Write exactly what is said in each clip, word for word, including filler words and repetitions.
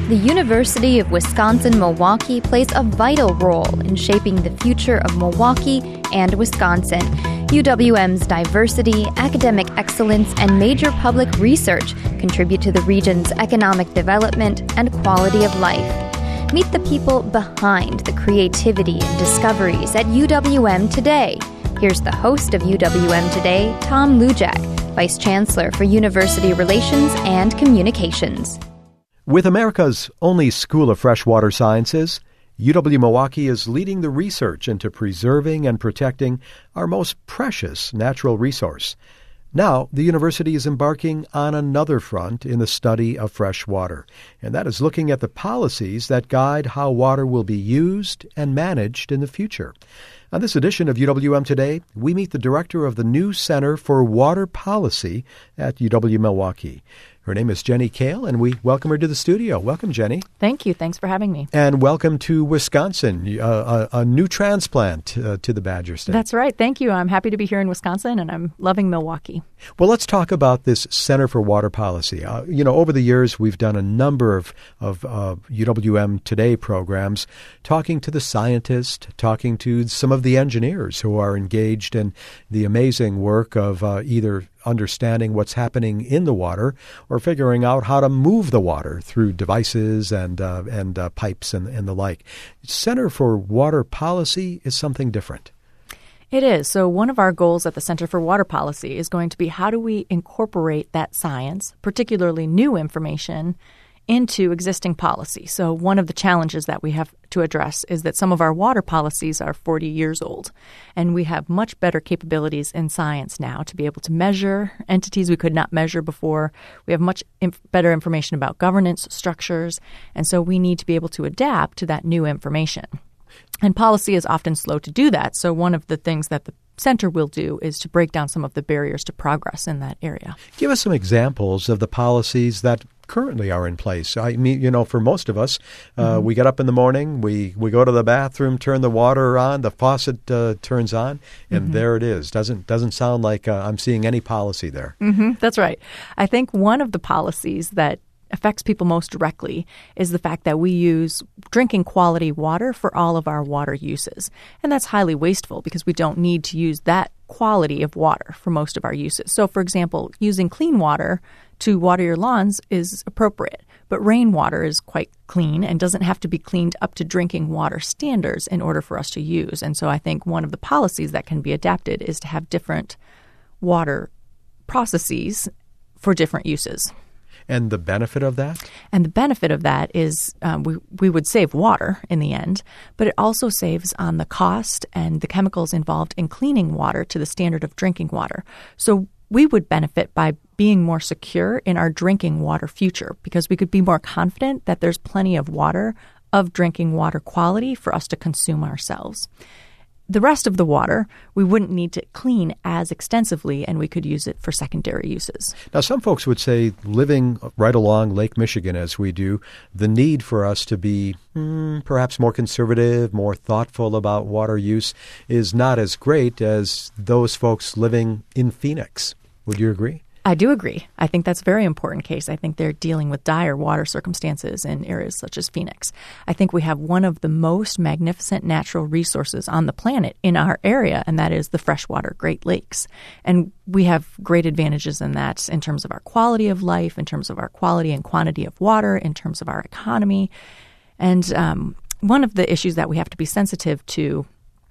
The University of Wisconsin-Milwaukee plays a vital role in shaping the future of Milwaukee and Wisconsin. U W M's diversity, academic excellence, and major public research contribute to the region's economic development and quality of life. Meet the people behind the creativity and discoveries at U W M Today. Here's the host of U W M Today, Tom Lujack, Vice Chancellor for University Relations and Communications. With America's only School of Freshwater Sciences, U W-Milwaukee is leading the research into preserving and protecting our most precious natural resource. Now, the university is embarking on another front in the study of fresh water, and that is looking at the policies that guide how water will be used and managed in the future. On this edition of U W M Today, we meet the director of the new Center for Water Policy at U W-Milwaukee. Her name is Jenny Kale, and we welcome her to the studio. Welcome, Jenny. Thank you. Thanks for having me. And welcome to Wisconsin, uh, a, a new transplant uh, to the Badger State. That's right. Thank you. I'm happy to be here in Wisconsin, and I'm loving Milwaukee. Well, let's talk about this Center for Water Policy. Uh, you know, over the years, we've done a number of, of uh, U W M Today programs, talking to the scientists, talking to some of the engineers who are engaged in the amazing work of uh, either understanding what's happening in the water or figuring out how to move the water through devices and uh, and uh, pipes and, and the like. Center for Water Policy is something different. It is. So one of our goals at the Center for Water Policy is going to be how do we incorporate that science, particularly new information, into existing policy. So one of the challenges that we have to address is that some of our water policies are forty years old, and we have much better capabilities in science now to be able to measure entities we could not measure before. We have much inf- better information about governance structures, and so we need to be able to adapt to that new information. And policy is often slow to do that, so one of the things that the Center will do is to break down some of the barriers to progress in that area. Give us some examples of the policies that currently are in place. I mean, you know, for most of us, uh, mm-hmm. we get up in the morning, we, we go to the bathroom, turn the water on, the faucet uh, turns on, and mm-hmm. there it is. Doesn't doesn't sound like uh, I'm seeing any policy there. Mm-hmm. That's right. I think one of the policies that affects people most directly is the fact that we use drinking quality water for all of our water uses. And that's highly wasteful because we don't need to use that quality of water for most of our uses. So, for example, using clean water to water your lawns is appropriate, but rainwater is quite clean and doesn't have to be cleaned up to drinking water standards in order for us to use. And so I think one of the policies that can be adapted is to have different water processes for different uses. And the benefit of that? And the benefit of that is um, we, we would save water in the end, but it also saves on the cost and the chemicals involved in cleaning water to the standard of drinking water. So we would benefit by being more secure in our drinking water future because we could be more confident that there's plenty of water of drinking water quality for us to consume ourselves. The rest of the water, we wouldn't need to clean as extensively, and we could use it for secondary uses. Now, some folks would say, living right along Lake Michigan as we do, the need for us to be hmm, perhaps more conservative, more thoughtful about water use is not as great as those folks living in Phoenix. Would you agree? I do agree. I think that's a very important case. I think they're dealing with dire water circumstances in areas such as Phoenix. I think we have one of the most magnificent natural resources on the planet in our area, and that is the freshwater Great Lakes. And we have great advantages in that in terms of our quality of life, in terms of our quality and quantity of water, in terms of our economy. And um, one of the issues that we have to be sensitive to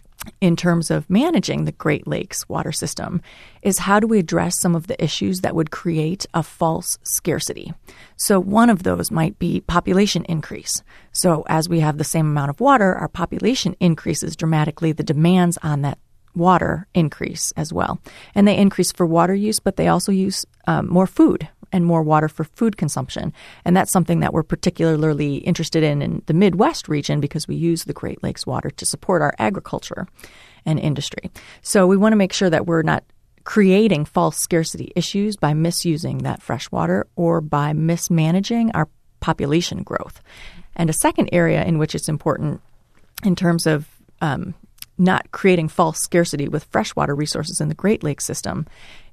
in terms of managing the Great Lakes water system is how do we address some of the issues that would create a false scarcity. So one of those might be population increase. So as we have the same amount of water, our population increases dramatically. The demands on that water increase as well. And they increase for water use, but they also use um, more food and more water for food consumption. And that's something that we're particularly interested in in the Midwest region because we use the Great Lakes water to support our agriculture and industry. So we want to make sure that we're not creating false scarcity issues by misusing that fresh water or by mismanaging our population growth. And a second area in which it's important in terms of um, not creating false scarcity with freshwater resources in the Great Lakes system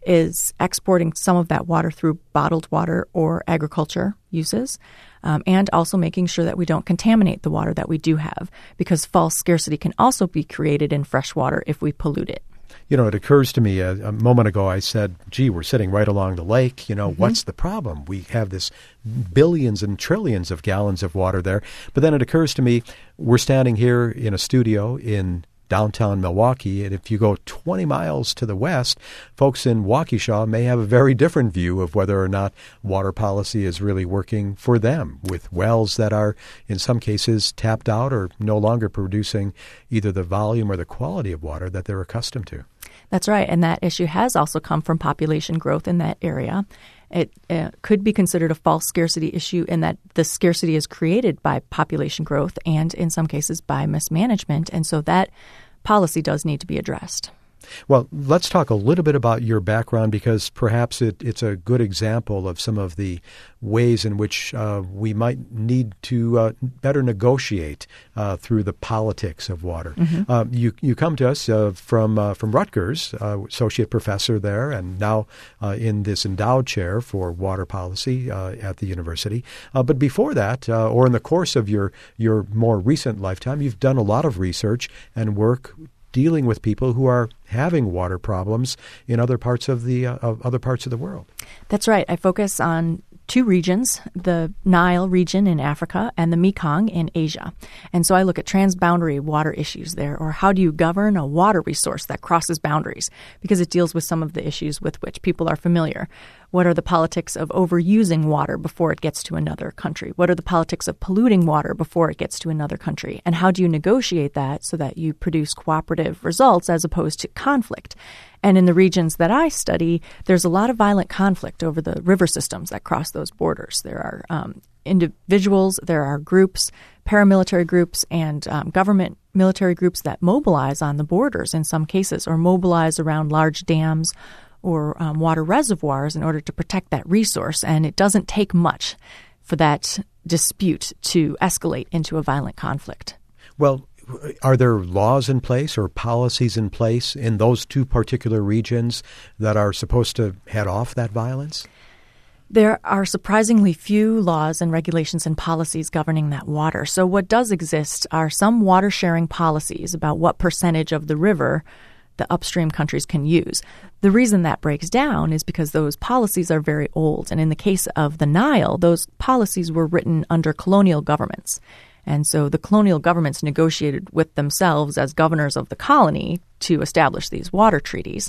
is exporting some of that water through bottled water or agriculture uses, um, and also making sure that we don't contaminate the water that we do have, because false scarcity can also be created in fresh water if we pollute it. You know, it occurs to me a, a moment ago, I said, gee, we're sitting right along the lake. You know, Mm-hmm. what's the problem? We have this billions and trillions of gallons of water there. But then it occurs to me, we're standing here in a studio in downtown Milwaukee, and if you go twenty miles to the west, folks in Waukesha may have a very different view of whether or not water policy is really working for them, with wells that are, in some cases, tapped out or no longer producing either the volume or the quality of water that they're accustomed to. That's right, and that issue has also come from population growth in that area. It uh, could be considered a false scarcity issue in that the scarcity is created by population growth and, in some cases, by mismanagement, and so that policy does need to be addressed. Well, let's talk a little bit about your background, because perhaps it, it's a good example of some of the ways in which uh, we might need to uh, better negotiate uh, through the politics of water. Mm-hmm. Uh, you you come to us uh, from uh, from Rutgers, uh, associate professor there, and now uh, in this endowed chair for water policy uh, at the university. Uh, but before that, uh, or in the course of your your more recent lifetime, you've done a lot of research and work dealing with people who are having water problems in other parts of the uh, of other parts of the world. That's right. I focus on two regions, the Nile region in Africa and the Mekong in Asia. And so I look at transboundary water issues there, or how do you govern a water resource that crosses boundaries, because it deals with some of the issues with which people are familiar. What are the politics of overusing water before it gets to another country? What are the politics of polluting water before it gets to another country? And how do you negotiate that so that you produce cooperative results as opposed to conflict? And in the regions that I study, there's a lot of violent conflict over the river systems that cross those borders. There are um, individuals, there are groups, paramilitary groups, and um, government military groups that mobilize on the borders in some cases, or mobilize around large dams or um, water reservoirs in order to protect that resource. And it doesn't take much for that dispute to escalate into a violent conflict. Well, are there laws in place or policies in place in those two particular regions that are supposed to head off that violence? There are surprisingly few laws and regulations and policies governing that water. So what does exist are some water sharing policies about what percentage of the river the upstream countries can use. The reason that breaks down is because those policies are very old. And in the case of the Nile, those policies were written under colonial governments. And so the colonial governments negotiated with themselves as governors of the colony to establish these water treaties.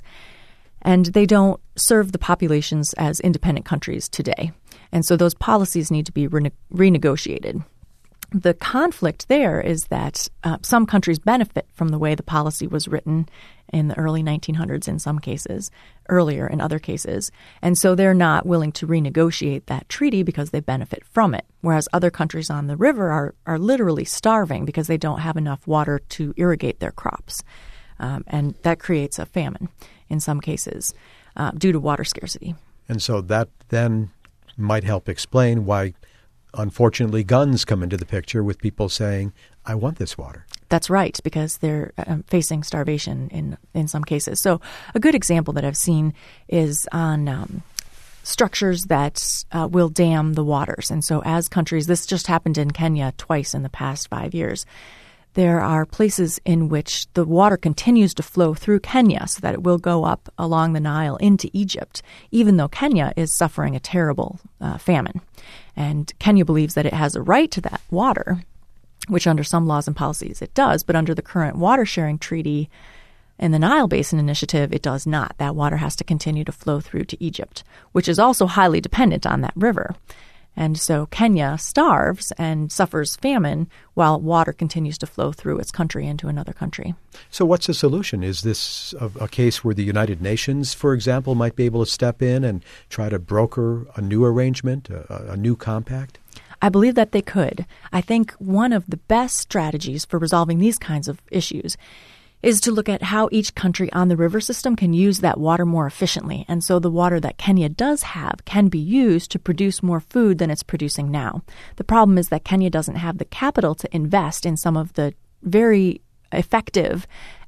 And they don't serve the populations as independent countries today. And so those policies need to be rene- renegotiated. The conflict there is that uh, some countries benefit from the way the policy was written in the early nineteen hundreds in some cases, earlier in other cases. And so they're not willing to renegotiate that treaty because they benefit from it, whereas other countries on the river are, are literally starving because they don't have enough water to irrigate their crops. Um, and that creates a famine in some cases uh, due to water scarcity. And so that then might help explain why, unfortunately, guns come into the picture with people saying, I want this water. That's right, because they're um, facing starvation in, in some cases. So a good example that I've seen is on um, structures that uh, will dam the waters. And so as countries, this just happened in Kenya twice in the past five years, there are places in which the water continues to flow through Kenya so that it will go up along the Nile into Egypt, even though Kenya is suffering a terrible uh, famine. And Kenya believes that it has a right to that water, which under some laws and policies it does, but under the current water sharing treaty and the Nile Basin Initiative, it does not. That water has to continue to flow through to Egypt, which is also highly dependent on that river. And so Kenya starves and suffers famine while water continues to flow through its country into another country. So what's the solution? Is this a, a case where the United Nations, for example, might be able to step in and try to broker a new arrangement, a, a new compact? I believe that they could. I think one of the best strategies for resolving these kinds of issues is to look at how each country on the river system can use that water more efficiently. And so the water that Kenya does have can be used to produce more food than it's producing now. The problem is that Kenya doesn't have the capital to invest in some of the very effective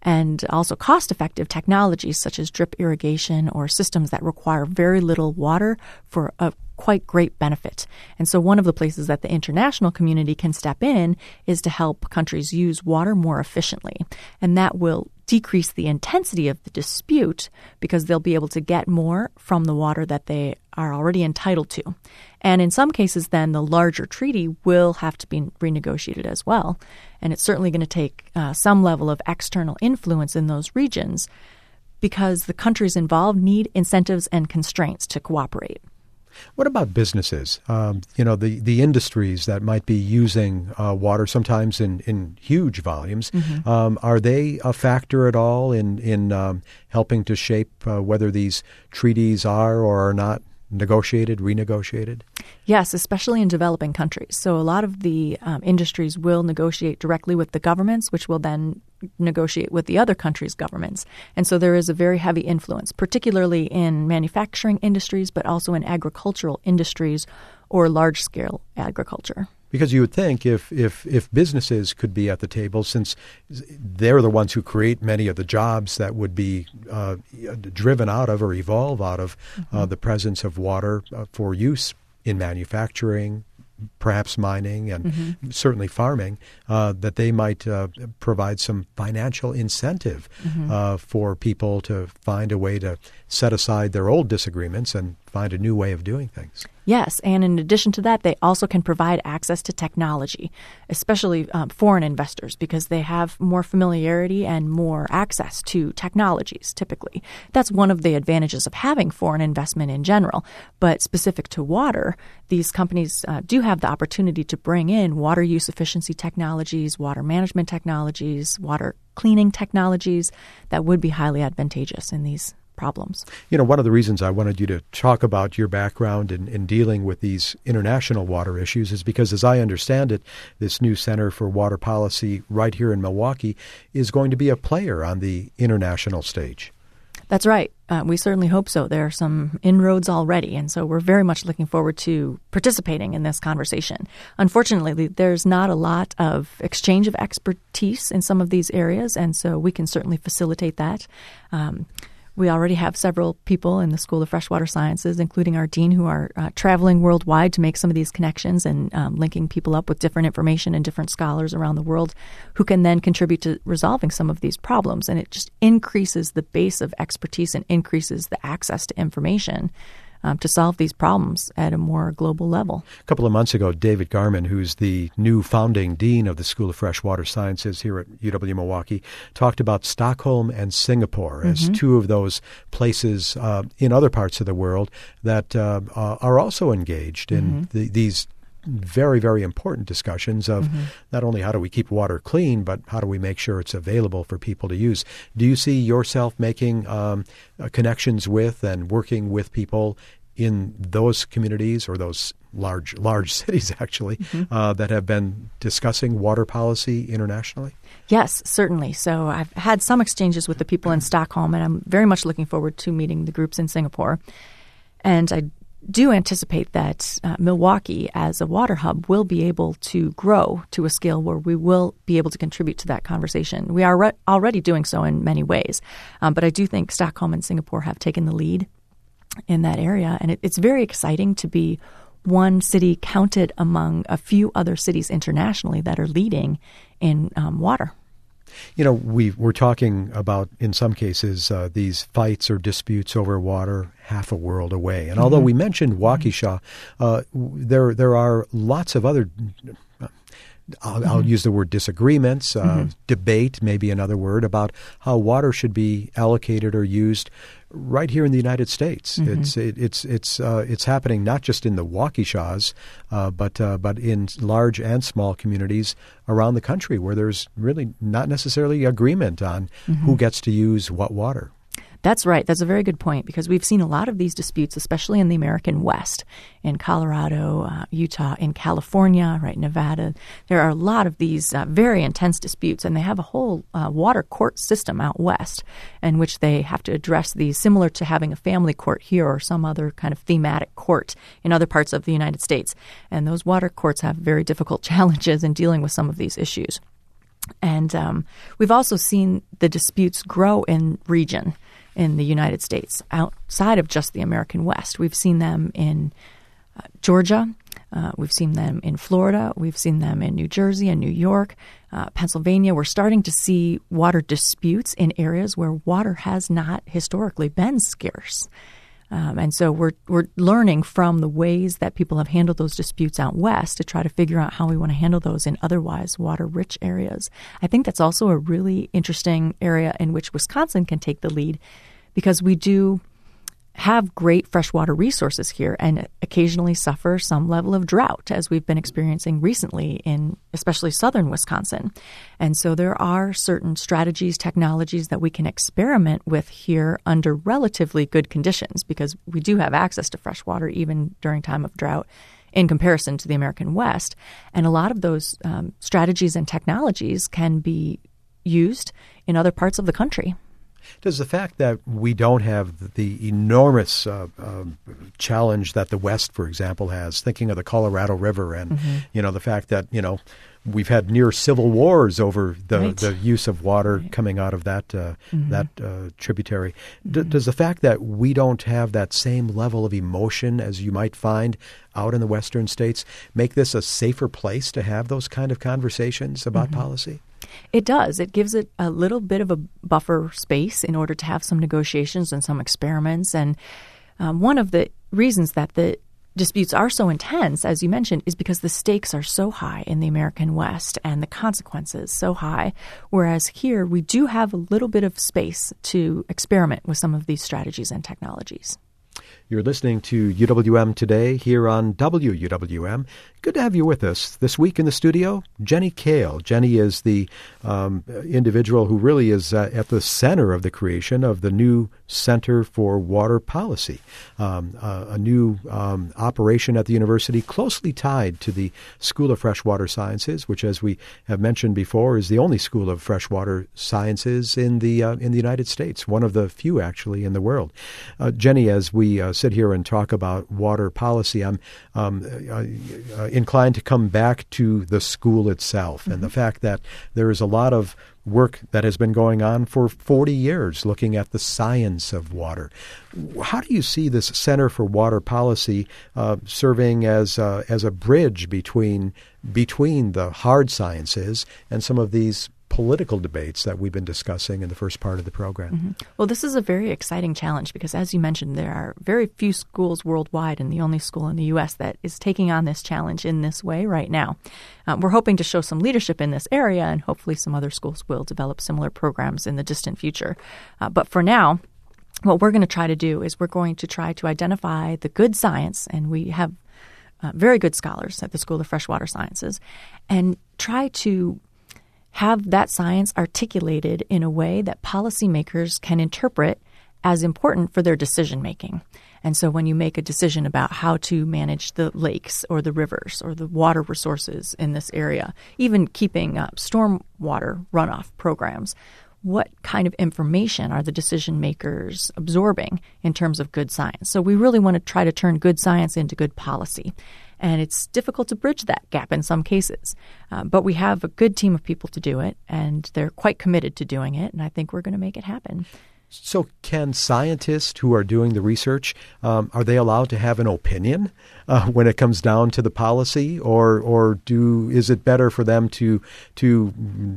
and also cost-effective technologies such as drip irrigation or systems that require very little water for a quite great benefit. And so one of the places that the international community can step in is to help countries use water more efficiently. And that will decrease the intensity of the dispute because they'll be able to get more from the water that they are already entitled to. And in some cases, then the larger treaty will have to be renegotiated as well. And it's certainly going to take uh, some level of external influence in those regions because the countries involved need incentives and constraints to cooperate. What about businesses? Um, you know, the, the industries that might be using uh, water sometimes in, in huge volumes. Mm-hmm. Um, are they a factor at all in, in um, helping to shape uh, whether these treaties are or are not negotiated, renegotiated? Yes, especially in developing countries. So a lot of the um, industries will negotiate directly with the governments, which will then negotiate with the other countries' governments. And so there is a very heavy influence, particularly in manufacturing industries, but also in agricultural industries or large-scale agriculture. Because you would think if, if, if businesses could be at the table, since they're the ones who create many of the jobs that would be uh, driven out of or evolve out of mm-hmm. uh, the presence of water uh, for use in manufacturing, perhaps mining, and mm-hmm. certainly farming, uh, that they might uh, provide some financial incentive mm-hmm. uh, for people to find a way to set aside their old disagreements and find a new way of doing things. Yes, and in addition to that, they also can provide access to technology, especially um, foreign investors, because they have more familiarity and more access to technologies, typically. That's one of the advantages of having foreign investment in general. But specific to water, these companies uh, do have the opportunity to bring in water use efficiency technologies, water management technologies, water cleaning technologies that would be highly advantageous in these problems. You know, one of the reasons I wanted you to talk about your background in, in dealing with these international water issues is because, as I understand it, this new Center for Water Policy right here in Milwaukee is going to be a player on the international stage. That's right. Uh, we certainly hope so. There are some inroads already, and so we're very much looking forward to participating in this conversation. Unfortunately, there's not a lot of exchange of expertise in some of these areas, and so we can certainly facilitate that. Um, We already have several people in the School of Freshwater Sciences, including our dean, who are uh, traveling worldwide to make some of these connections and um, linking people up with different information and different scholars around the world who can then contribute to resolving some of these problems. And it just increases the base of expertise and increases the access to information Um, to solve these problems at a more global level. A couple of months ago, David Garman, who's the new founding dean of the School of Freshwater Sciences here at U W Milwaukee, talked about Stockholm and Singapore as mm-hmm. two of those places uh, in other parts of the world that uh, uh, are also engaged in mm-hmm. the, these very, very important discussions of mm-hmm. not only how do we keep water clean, but how do we make sure it's available for people to use. Do you see yourself making um, uh, connections with and working with people in those communities or those large, large cities, actually, mm-hmm. uh, that have been discussing water policy internationally? Yes, certainly. So I've had some exchanges with the people in Stockholm, and I'm very much looking forward to meeting the groups in Singapore. And I do anticipate that uh, Milwaukee as a water hub will be able to grow to a scale where we will be able to contribute to that conversation. We are re- already doing so in many ways, um, but I do think Stockholm and Singapore have taken the lead in that area, and it, it's very exciting to be one city counted among a few other cities internationally that are leading in um, water. You know, we, we're talking about, in some cases, uh, these fights or disputes over water half a world away. And mm-hmm. although we mentioned Waukesha, uh, there there are lots of other, uh, I'll, mm-hmm. I'll use the word disagreements, uh, mm-hmm. debate, maybe another word, about how water should be allocated or used right here in the United States. Mm-hmm. It's it, it's it's uh, it's happening not just in the Waukeshas, uh, but uh, but in large and small communities around the country where there's really not necessarily agreement on mm-hmm. who gets to use what water. That's right. That's a very good point, because we've seen a lot of these disputes, especially in the American West, in Colorado, uh, Utah, in California, right, Nevada. There are a lot of these uh, very intense disputes, and they have a whole uh, water court system out west in which they have to address these, similar to having a family court here or some other kind of thematic court in other parts of the United States. And those water courts have very difficult challenges in dealing with some of these issues. And um, we've also seen the disputes grow in region in the United States outside of just the American West. We've seen them in uh, Georgia. Uh, we've seen them in Florida. We've seen them in New Jersey and New York, uh, Pennsylvania. We're starting to see water disputes in areas where water has not historically been scarce. Um, and so we're we're learning from the ways that people have handled those disputes out west to try to figure out how we want to handle those in otherwise water-rich areas. I think that's also a really interesting area in which Wisconsin can take the lead, because we do have great freshwater resources here and occasionally suffer some level of drought, as we've been experiencing recently in especially southern Wisconsin. And so there are certain strategies, technologies that we can experiment with here under relatively good conditions, because we do have access to fresh water even during time of drought in comparison to the American West. And a lot of those um, strategies and technologies can be used in other parts of the country. Does the fact that we don't have the enormous uh, uh, challenge that the West, for example, has, thinking of the Colorado River and, mm-hmm. you know, the fact that, you know, we've had near civil wars over the, right. the use of water right. coming out of that uh, mm-hmm. that uh, tributary. D- mm-hmm. Does the fact that we don't have that same level of emotion as you might find out in the Western states make this a safer place to have those kind of conversations about mm-hmm. policy? It does. It gives it a little bit of a buffer space in order to have some negotiations and some experiments. And um, one of the reasons that the disputes are so intense, as you mentioned, is because the stakes are so high in the American West and the consequences so high, whereas here we do have a little bit of space to experiment with some of these strategies and technologies. You're listening to U W M Today here on W U W M. Good to have you with us. This week in the studio, Jenny Kale. Jenny is the um, individual who really is uh, at the center of the creation of the new Center for Water Policy, um, uh, a new um, operation at the university closely tied to the School of Freshwater Sciences, which, as we have mentioned before, is the only school of freshwater sciences in the uh, in the United States, one of the few actually in the world. Uh, Jenny, as we uh, sit here and talk about water policy, I'm um, uh, uh, inclined to come back to the school itself mm-hmm. and the fact that there is a lot of work that has been going on for forty years looking at the science of water. How do you see this Center for Water Policy uh, serving as uh, as a bridge between between the hard sciences and some of these political debates that we've been discussing in the first part of the program? Mm-hmm. Well, this is a very exciting challenge because, as you mentioned, there are very few schools worldwide and the only school in the U S that is taking on this challenge in this way right now. Um, we're hoping to show some leadership in this area, and hopefully some other schools will develop similar programs in the distant future. Uh, but for now, what we're going to try to do is we're going to try to identify the good science, and we have uh, very good scholars at the School of Freshwater Sciences, and try to have that science articulated in a way that policymakers can interpret as important for their decision making. And so when you make a decision about how to manage the lakes or the rivers or the water resources in this area, even keeping up stormwater runoff programs, what kind of information are the decision makers absorbing in terms of good science? So we really want to try to turn good science into good policy. And it's difficult to bridge that gap in some cases. Uh, but we have a good team of people to do it, and they're quite committed to doing it, and I think we're going to make it happen. So can scientists who are doing the research, um, are they allowed to have an opinion uh, when it comes down to the policy, or or do is it better for them to to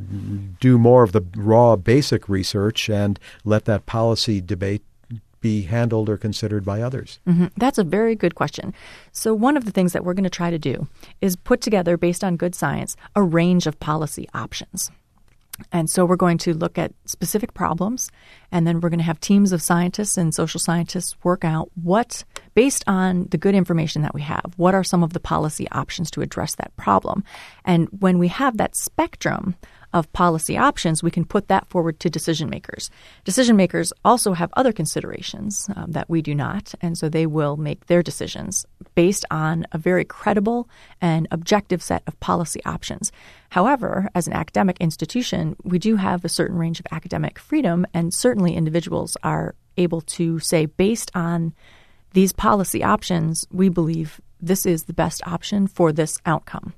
do more of the raw basic research and let that policy debate be handled or considered by others? Mm-hmm. That's a very good question. So one of the things that we're going to try to do is put together, based on good science, a range of policy options. And so we're going to look at specific problems, and then we're going to have teams of scientists and social scientists work out what, based on the good information that we have, what are some of the policy options to address that problem. And when we have that spectrum of policy options, we can put that forward to decision makers. Decision makers also have other considerations um, that we do not, and so they will make their decisions based on a very credible and objective set of policy options. However, as an academic institution, we do have a certain range of academic freedom, and certainly individuals are able to say, based on these policy options, we believe this is the best option for this outcome.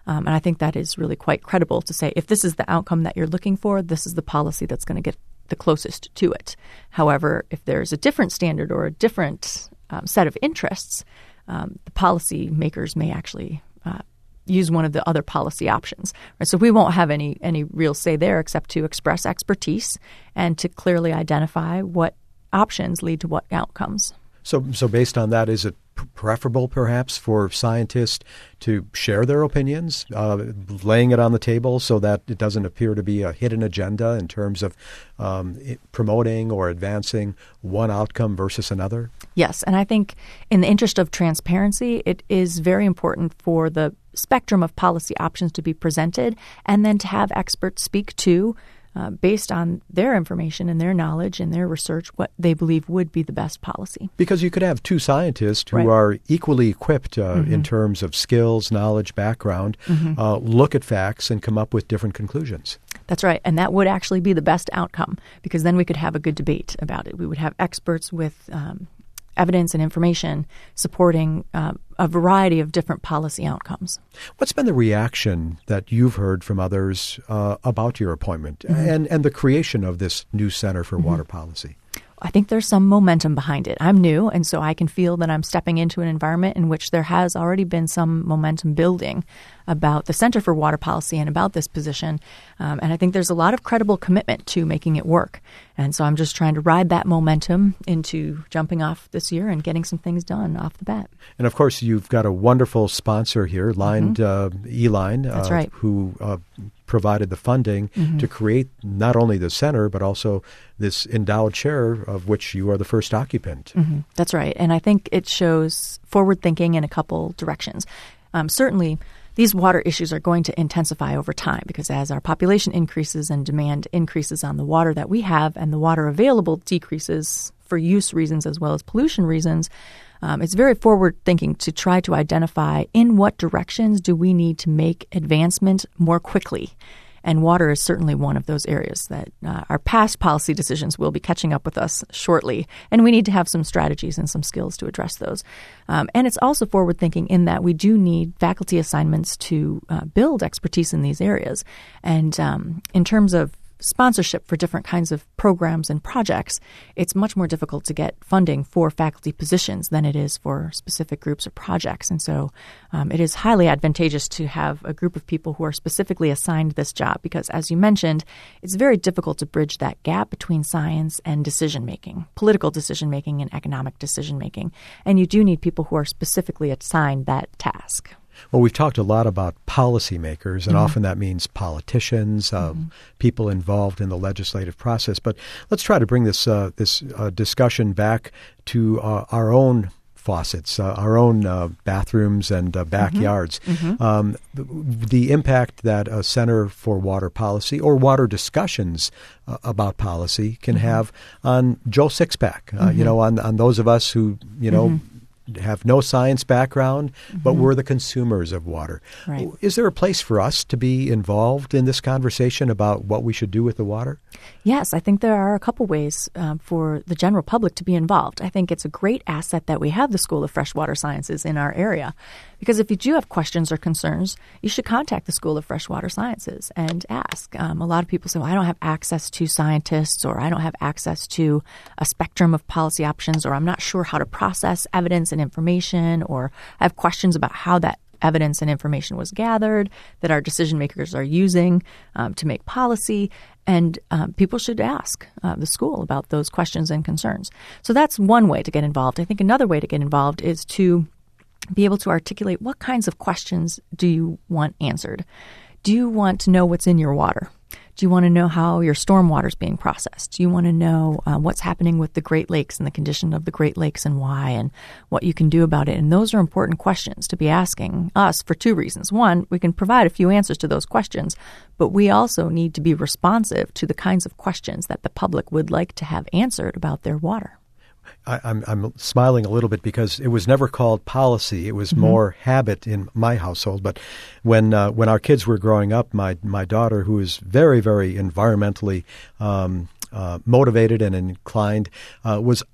Um, and I think that is really quite credible to say, if this is the outcome that you're looking for, this is the policy that's going to get the closest to it. However, if there's a different standard or a different um, set of interests, um, the policy makers may actually uh, use one of the other policy options. Right? So we won't have any any real say there except to express expertise and to clearly identify what options lead to what outcomes. So, so based on that, is it preferable perhaps for scientists to share their opinions, uh, laying it on the table so that it doesn't appear to be a hidden agenda in terms of um, it, promoting or advancing one outcome versus another? Yes, and I think in the interest of transparency, it is very important for the spectrum of policy options to be presented and then to have experts speak to Uh, based on their information and their knowledge and their research, what they believe would be the best policy. Because you could have two scientists who right. are equally equipped uh, mm-hmm. in terms of skills, knowledge, background, mm-hmm. uh, look at facts and come up with different conclusions. That's right. And that would actually be the best outcome, because then we could have a good debate about it. We would have experts with um, evidence and information supporting uh, a variety of different policy outcomes. What's been the reaction that you've heard from others uh, about your appointment mm-hmm. and, and the creation of this new Center for mm-hmm. Water Policy? I think there's some momentum behind it. I'm new, and so I can feel that I'm stepping into an environment in which there has already been some momentum building about the Center for Water Policy and about this position. Um, and I think there's a lot of credible commitment to making it work. And so I'm just trying to ride that momentum into jumping off this year and getting some things done off the bat. And of course, you've got a wonderful sponsor here, Line, mm-hmm. uh, E-Line, That's uh, right. who uh, provided the funding mm-hmm. to create not only the center, but also this endowed chair of which you are the first occupant. Mm-hmm. That's right. And I think it shows forward thinking in a couple directions. Um, certainly, these water issues are going to intensify over time, because as our population increases and demand increases on the water that we have and the water available decreases for use reasons as well as pollution reasons, um, it's very forward thinking to try to identify in what directions do we need to make advancement more quickly. And water is certainly one of those areas that uh, our past policy decisions will be catching up with us shortly. And we need to have some strategies and some skills to address those. Um, and it's also forward thinking in that we do need faculty assignments to uh, build expertise in these areas. And um, in terms of sponsorship for different kinds of programs and projects, it's much more difficult to get funding for faculty positions than it is for specific groups or projects. And so um, it is highly advantageous to have a group of people who are specifically assigned this job, because, as you mentioned, it's very difficult to bridge that gap between science and decision-making, political decision-making and economic decision-making. And you do need people who are specifically assigned that task. Well, we've talked a lot about policymakers, and mm-hmm. often that means politicians, uh, mm-hmm. people involved in the legislative process. But let's try to bring this uh, this uh, discussion back to uh, our own faucets, uh, our own uh, bathrooms and uh, backyards. Mm-hmm. Um, the, the impact that a Center for Water Policy or water discussions uh, about policy can mm-hmm. have on Joe Sixpack, uh, mm-hmm. you know, on, on those of us who, you know, mm-hmm. have no science background, mm-hmm. but we're the consumers of water. Right. Is there a place for us to be involved in this conversation about what we should do with the water? Yes, I think there are a couple ways um, for the general public to be involved. I think it's a great asset that we have the School of Freshwater Sciences in our area, because if you do have questions or concerns, you should contact the School of Freshwater Sciences and ask. Um, a lot of people say, well, I don't have access to scientists, or I don't have access to a spectrum of policy options, or I'm not sure how to process evidence and information, or I have questions about how that evidence and information was gathered that our decision makers are using um, to make policy. And um, people should ask uh, the school about those questions and concerns. So that's one way to get involved. I think another way to get involved is to be able to articulate what kinds of questions do you want answered. Do you want to know what's in your water? Do you want to know how your stormwater is being processed? Do you want to know uh, what's happening with the Great Lakes and the condition of the Great Lakes and why, and what you can do about it? And those are important questions to be asking us for two reasons. One, we can provide a few answers to those questions, but we also need to be responsive to the kinds of questions that the public would like to have answered about their water. I, I'm, I'm smiling a little bit because it was never called policy. It was mm-hmm. more habit in my household. But when uh, when our kids were growing up, my my daughter, who is very, very environmentally um, uh, motivated and inclined, uh, was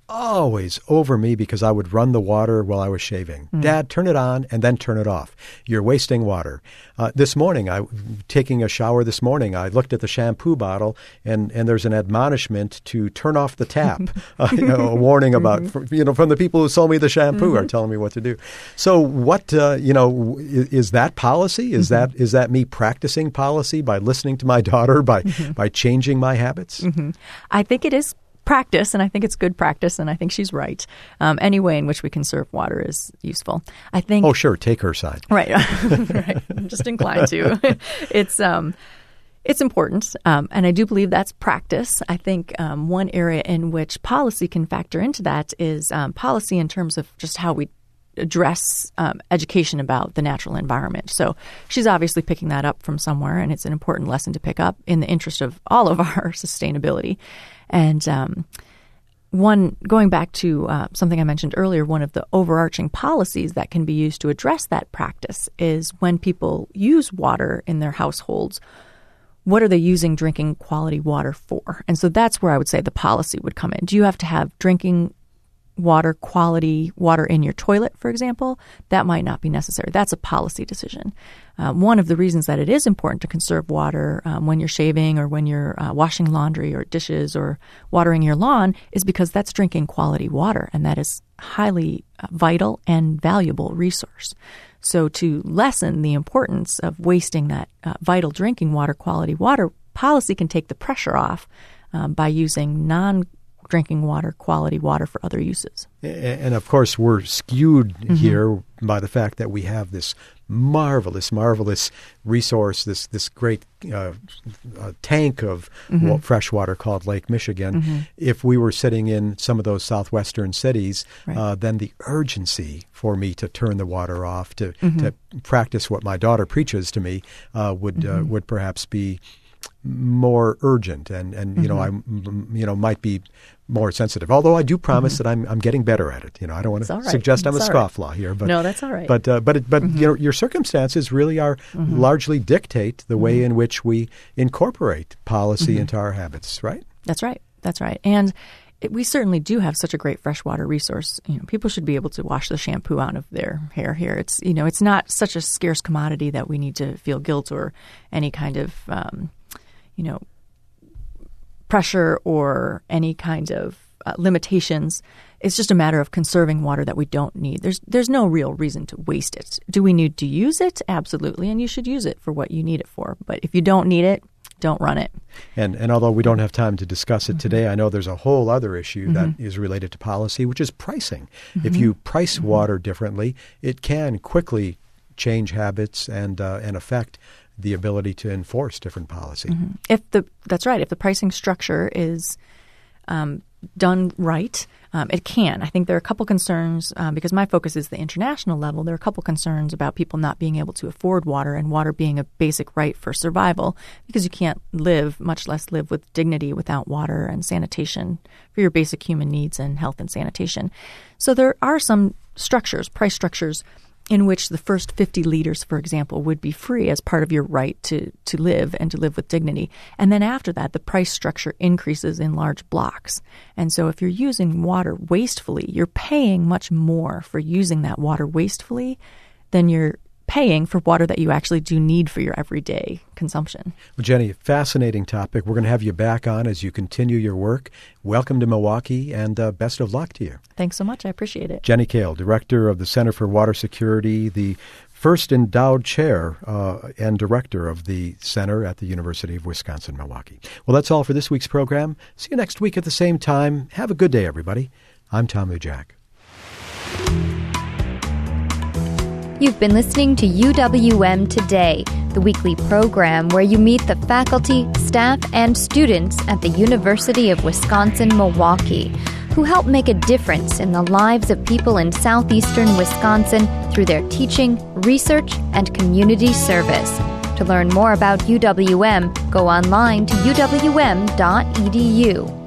always over me because I would run the water while I was shaving. Mm. Dad, turn it on and then turn it off. You're wasting water. Uh, this morning, I taking a shower this morning, I looked at the shampoo bottle and, and there's an admonishment to turn off the tap. uh, you know, a warning about, mm-hmm. you know, from the people who sold me the shampoo mm-hmm. are telling me what to do. So what, uh, you know, is, is that policy? Is mm-hmm. that is that me practicing policy by listening to my daughter, by, mm-hmm. by changing my habits? Mm-hmm. I think it is practice, and I think it's good practice, and I think she's right. Um, any way in which we conserve water is useful. I think. Oh, sure, take her side. Right, right. I'm just inclined to. it's um, it's important, um, and I do believe that's practice. I think um, one area in which policy can factor into that is um, policy in terms of just how we address um, education about the natural environment. So she's obviously picking that up from somewhere, and it's an important lesson to pick up in the interest of all of our sustainability. And um, one, going back to uh, something I mentioned earlier, one of the overarching policies that can be used to address that practice is when people use water in their households, what are they using drinking quality water for? And so that's where I would say the policy would come in. Do you have to have drinking water, quality water in your toilet, for example? That might not be necessary. That's a policy decision. Uh, one of the reasons that it is important to conserve water um, when you're shaving or when you're uh, washing laundry or dishes or watering your lawn is because that's drinking quality water, and that is highly uh, vital and valuable resource. So to lessen the importance of wasting that uh, vital drinking water, quality water, policy can take the pressure off um, by using non drinking water, quality water for other uses. And of course, we're skewed mm-hmm. here by the fact that we have this marvelous, marvelous resource, this this great uh, uh, tank of mm-hmm. well, fresh water called Lake Michigan. Mm-hmm. If we were sitting in some of those southwestern cities, right. uh, then the urgency for me to turn the water off, to, mm-hmm. to practice what my daughter preaches to me, uh, would mm-hmm. uh, would perhaps be more urgent, and, and you mm-hmm. know I you know might be more sensitive. Although I do promise mm-hmm. that I'm I'm getting better at it. You know, I don't want to right. suggest I'm it's a scofflaw here, but no, that's all right. But uh, but it, but mm-hmm. you know, your circumstances really are mm-hmm. largely dictate the way mm-hmm. in which we incorporate policy mm-hmm. into our habits, right? That's right. That's right. And it, we certainly do have such a great freshwater resource. You know, people should be able to wash the shampoo out of their hair here. It's you know, it's not such a scarce commodity that we need to feel guilt or any kind of um, you know, pressure or any kind of uh, limitations. It's just a matter of conserving water that we don't need. There's there's no real reason to waste it. Do we need to use it? Absolutely, and you should use it for what you need it for. But if you don't need it, don't run it. And and although we don't have time to discuss it mm-hmm. today, I know there's a whole other issue mm-hmm. that is related to policy, which is pricing. Mm-hmm. If you price mm-hmm. water differently, it can quickly change habits and uh, and affect the ability to enforce different policy. Mm-hmm. If the that's right. If the pricing structure is um, done right, um, it can. I think there are a couple concerns um, because my focus is the international level. There are a couple concerns about people not being able to afford water and water being a basic right for survival because you can't live, much less live with dignity without water and sanitation for your basic human needs and health and sanitation. So there are some structures, price structures, in which the first fifty liters, for example, would be free as part of your right to, to live and to live with dignity. And then after that, the price structure increases in large blocks. And so if you're using water wastefully, you're paying much more for using that water wastefully than you're paying for water that you actually do need for your everyday consumption. Well, Jenny, fascinating topic. We're going to have you back on as you continue your work. Welcome to Milwaukee, and uh, best of luck to you. Thanks so much. I appreciate it. Jenny Kale, Director of the Center for Water Security, the first endowed chair uh, and director of the center at the University of Wisconsin-Milwaukee. Well, that's all for this week's program. See you next week at the same time. Have a good day, everybody. I'm Tom Ujak. You've been listening to U W M Today, the weekly program where you meet the faculty, staff, and students at the University of Wisconsin-Milwaukee, who help make a difference in the lives of people in southeastern Wisconsin through their teaching, research, and community service. To learn more about U W M, go online to u w m dot e d u.